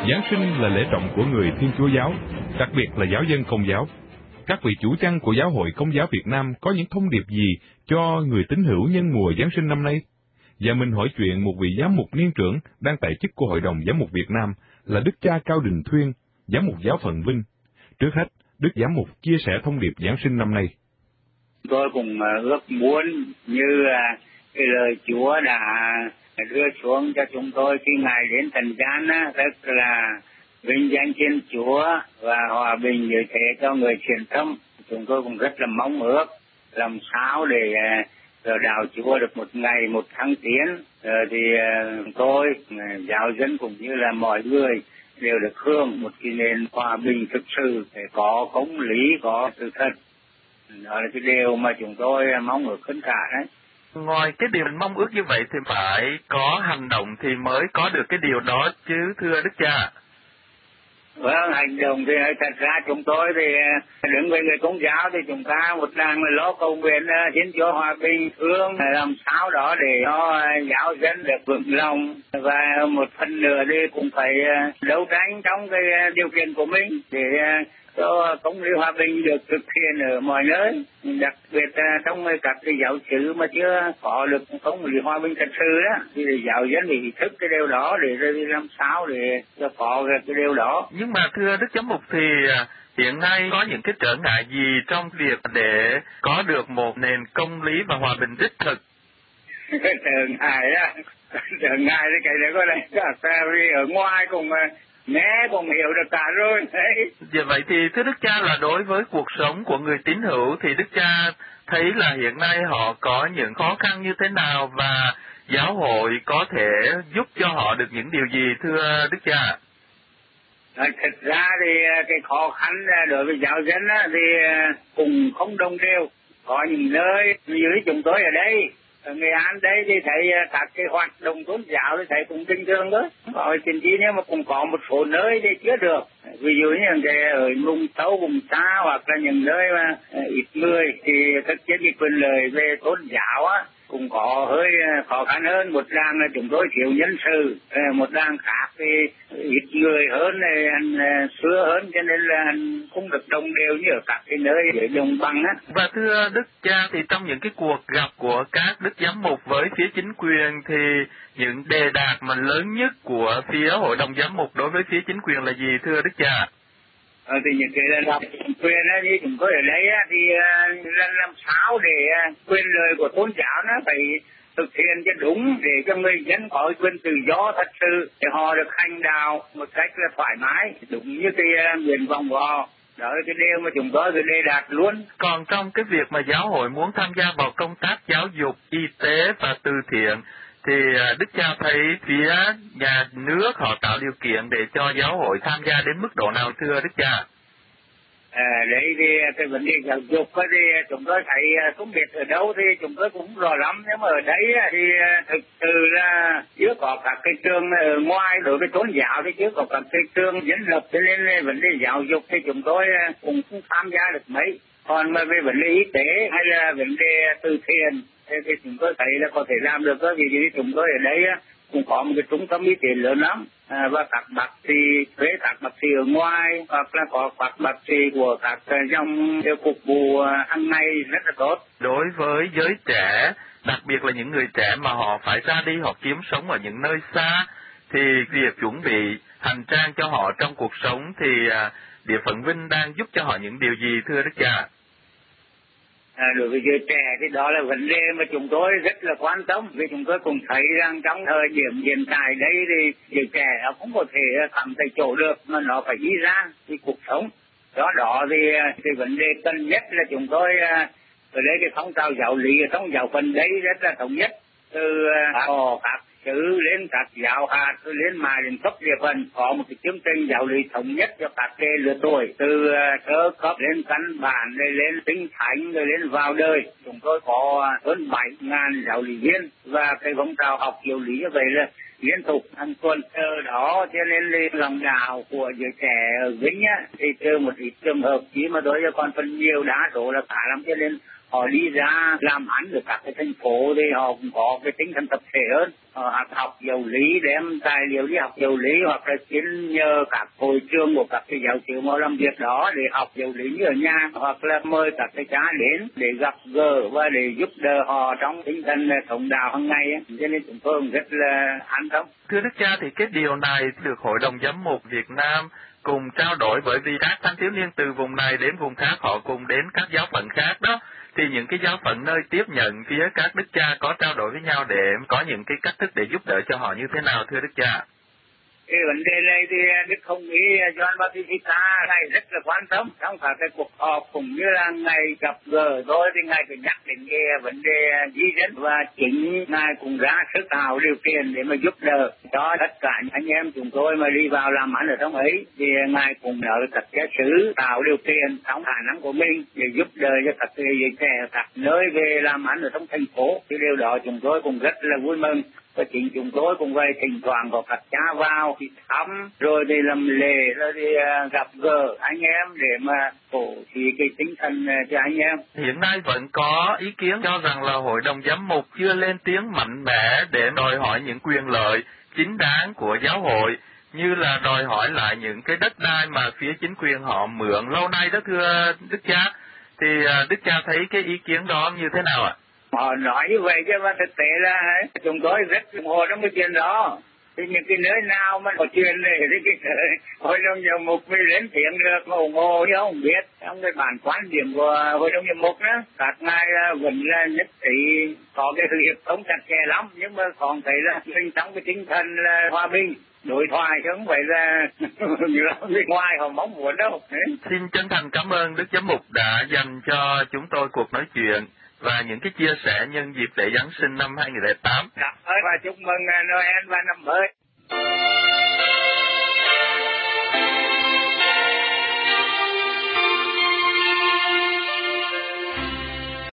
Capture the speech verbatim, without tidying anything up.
Giáng sinh là lễ trọng của người Thiên Chúa giáo, đặc biệt là giáo dân Công giáo. Các vị chủ chăn của Giáo hội Công giáo Việt Nam có những thông điệp gì cho người tín hữu nhân mùa Giáng sinh năm nay? Và mình hỏi chuyện một vị giám mục niên trưởng đang tại chức của Hội đồng Giám mục Việt Nam là Đức cha Cao Đình Thuyên, giám mục giáo phận Vinh. Trước hết, Đức giám mục chia sẻ thông điệp Giáng sinh năm nay. Tôi cũng ước muốn như cái lời Chúa đã đưa xuống cho chúng tôi khi Ngài đến trần gian, rất là vinh danh Thiên Chúa và hòa bình như thế cho người truyền tâm. Chúng tôi cũng rất là mong ước làm sao để rồi đạo Chúa được một ngày một thăng tiến, rồi thì tôi giáo dân cũng như là mọi người đều được hưởng một cái nền hòa bình thực sự, để có công lý, có sự thật. Đó là cái điều mà chúng tôi mong ước hơn cả đấy. Ngoài cái điều mình mong ước như vậy thì phải có hành động thì mới có được cái điều đó chứ, thưa Đức cha. Vâng, hành động thì thật ra chúng tôi thì đứng với người Công giáo thì chúng ta một lần lo cầu nguyện Thiên Chúa hòa bình thương, làm sao đó để cho giáo dân được vững lòng, và một phần nữa thì cũng phải đấu tranh trong cái điều kiện của mình để cho công lý hòa bình được thực hiện ở mọi nơi, đặc biệt trong các cái giáo xứ mà chưa có được công lý hòa bình thật sự đó, thì giáo dân thì ý thức cái điều đó để làm sao để cho có cái điều đó. Nhưng mà thưa Đức giám mục thì hiện nay có những cái trở ngại gì trong việc để có được một nền công lý và hòa bình đích thực? Cái trở ngại á, trở ngại thì cái đấy có này cả vì ở ngoài cũng nghe cũng hiểu được cả rồi đấy. Vậy vậy thì thưa Đức cha là đối với cuộc sống của người tín hữu thì Đức cha thấy là hiện nay họ có những khó khăn như thế nào và giáo hội có thể giúp cho họ được những điều gì, thưa Đức cha? À, thật ra thì cái khó khăn đối với giáo dân á, thì cùng không đồng đều. Có những nơi như chúng tôi ở đây, ở Nghệ An đây thì thấy các cái hoạt động tôn giáo thì thấy cũng bình thường đó. Có chính chí nhưng mà cũng có một số nơi thì chưa được. Ví dụ như cái ở vùng sâu, vùng xa hoặc là những nơi mà ít người thì thực chất cái quyền lợi về tôn giáo á cũng có hơi khó khăn hơn. Một đảng là chúng tôi thiếu nhân sự, một đảng khác thì ít người hơn, anh xưa hơn, cho nên là anh không được đồng đều như ở các cái nơi để đồng bằng á. Và thưa Đức cha thì trong những cái cuộc gặp của các đức giám mục với phía chính quyền thì những đề đạt mà lớn nhất của phía hội đồng giám mục đối với phía chính quyền là gì, thưa Đức cha? Ờ, thì những cái là chính quyền á, như chúng tôi ở đây á, thì uh, làm sao để uh, quyền lợi của tôn giáo nó phải thực hiện cho đúng, để cho người dân có quyền tự do thật sự, để họ được hành đạo một cách là thoải mái, đúng như cái uh, nguyện vọng của họ. Đó là cái điều mà chúng tôi phải đề đạt luôn. Còn trong cái việc mà giáo hội muốn tham gia vào công tác giáo dục, y tế và từ thiện, thì Đức cha thấy phía nhà nước họ tạo điều kiện để cho giáo hội tham gia đến mức độ nào, thưa Đức cha? À, đấy thì cái vấn đề giáo dục thì chúng tôi thấy không biết ở đâu thì chúng tôi cũng rõ lắm, nhưng mà ở đấy thì thực sự là chưa có các cái trường ở ngoài đối với tôn giáo thì chưa có các cái trường dân lập, cho nên vấn đề giáo dục thì chúng tôi cũng không tham gia được mấy. Còn mà về vấn đề y tế hay là vấn đề từ thiện thì chúng tôi thấy là có thể làm được đó, vì chúng tôi ở đây cũng có một cái trung tâm y tế lớn lắm, à, và các bác sĩ thuê các bác sĩ ở ngoài, hoặc là có các bác sĩ của các dòng phục vụ hàng ngày rất là tốt. Đối với giới trẻ, đặc biệt là những người trẻ mà họ phải ra đi, họ kiếm sống ở những nơi xa, thì việc chuẩn bị hành trang cho họ trong cuộc sống thì à, địa phận Vinh đang giúp cho họ những điều gì, thưa Đức cha? À, đối với giới trẻ thì đó là vấn đề mà chúng tôi rất là quan tâm, vì chúng tôi cũng thấy rằng trong thời điểm hiện tại đây thì giới trẻ nó không có thể cảm thấy chỗ được, mà nó phải đi ra cái cuộc sống. Do đó thì cái vấn đề cần nhất là chúng tôi ở đây cái phong trào giáo lý ở trong giáo phận đấy rất là thống nhất, từ họ các chữ lên các giáo hạt lên mà đến cấp địa phận có một cái chương trình giáo lý thống nhất cho các cái lứa tuổi, từ sơ cấp lên căn bản rồi lên tinh thánh rồi lên vào đời. Chúng tôi có hơn bảy ngàn giáo lý viên, và cái phong trào học giáo lý như vậy là liên tục hàng tuần. Từ đó cho nên lòng đạo của giới trẻ ở Vinh á thì trừ một ít trường hợp chỉ mà đối với còn phần nhiều đa số là cả lắm, cho nên họ đi ra làm ăn được các cái thành phố thì họ cũng có cái tinh thần tập thể hơn. Họ học, học giáo lý, đem tài liệu đi học giáo lý, hoặc là xin nhờ các hội trường của các cái giáo sư mà làm việc đó để học giáo lý như ở nhà, hoặc là mời các cái cha đến để gặp gỡ và để giúp đỡ họ trong tinh thần thống đạo hàng ngày ấy. Cho nên chúng tôi cũng rất là an tâm. Thưa Đức Cha, thì cái điều này được Hội đồng Giám mục Việt Nam cùng trao đổi, bởi vì các thanh thiếu niên từ vùng này đến vùng khác họ cùng đến các giáo phận khác đó, thì những cái giáo phận nơi tiếp nhận phía các đức cha có trao đổi với nhau để có những cái cách thức để giúp đỡ cho họ như thế nào thưa Đức Cha? Cái vấn đề này thì Đức Hồng Y Gioan Battista ngài rất là quan tâm trong cả cái cuộc họp, cũng như là ngài gặp gỡ tôi thì ngài phải nhắc đến cái vấn đề di dân, và chính ngài cũng ra sức tạo điều kiện để mà giúp đỡ cho tất cả anh em chúng tôi mà đi vào làm ăn ở trong ấy. Thì ngài cũng nói các giáo sứ tạo điều kiện trong khả năng của mình để giúp đỡ cho các thế hệ trẻ các nơi về làm ăn ở trong thành phố. Cái điều đó chúng tôi cũng rất là vui mừng. Và chính chúng tôi cũng vậy, thỉnh thoảng có các cha vào thì thăm, rồi thì làm lễ, rồi thì gặp gỡ anh em để mà cổ thì cái tinh thần cho anh em. Hiện nay vẫn có ý kiến cho rằng là Hội đồng Giám mục chưa lên tiếng mạnh mẽ để đòi hỏi những quyền lợi chính đáng của giáo hội, như là đòi hỏi lại những cái đất đai mà phía chính quyền họ mượn lâu nay đó thưa Đức Cha. Thì Đức Cha thấy cái ý kiến đó như thế nào ạ? Họ nói như vậy chứ mà thực tế là chúng tôi rất ủng hộ trong cái chuyện đó. Thì những cái nơi nào mà có chuyện này thì cái Hội đồng Giám mục mới lên tiếng được mà ủng hộ chứ không biết. Trong cái bản quan điểm của Hội đồng Giám mục đó, các ngài vẫn là nhất trí có cái hiệp thống chặt chẽ lắm, nhưng mà còn thấy là mình trong cái tinh thần là hòa bình đối thoại, chứ không phải là bên ngoài họ mong muốn đâu. Xin chân thành cảm ơn Đức Giám mục đã dành cho chúng tôi cuộc nói chuyện và những cái chia sẻ nhân dịp lễ Giáng sinh năm hai nghìn không trăm lẻ tám. Cảm ơn và chúc mừng Noel và năm mới.